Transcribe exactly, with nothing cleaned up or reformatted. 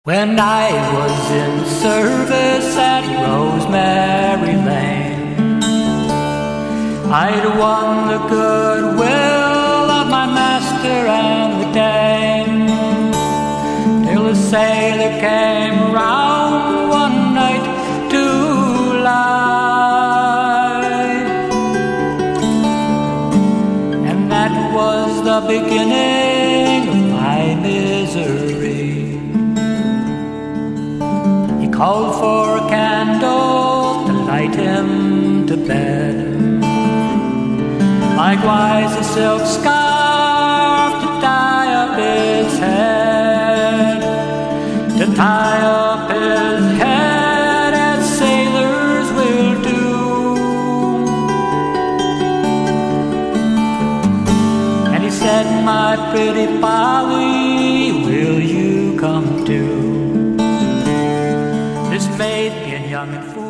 When I was in service at Rosemary Lane, I'd won the goodwill of my master and the dame, till a sailor came round one night to lie, and that was the beginning of my misery. Called for a candle to light him to bed, likewise a silk scarf to tie up his head, to tie up his head as sailors will do. And he said, "My pretty Polly, will you come too?" This maid, being young and foolish,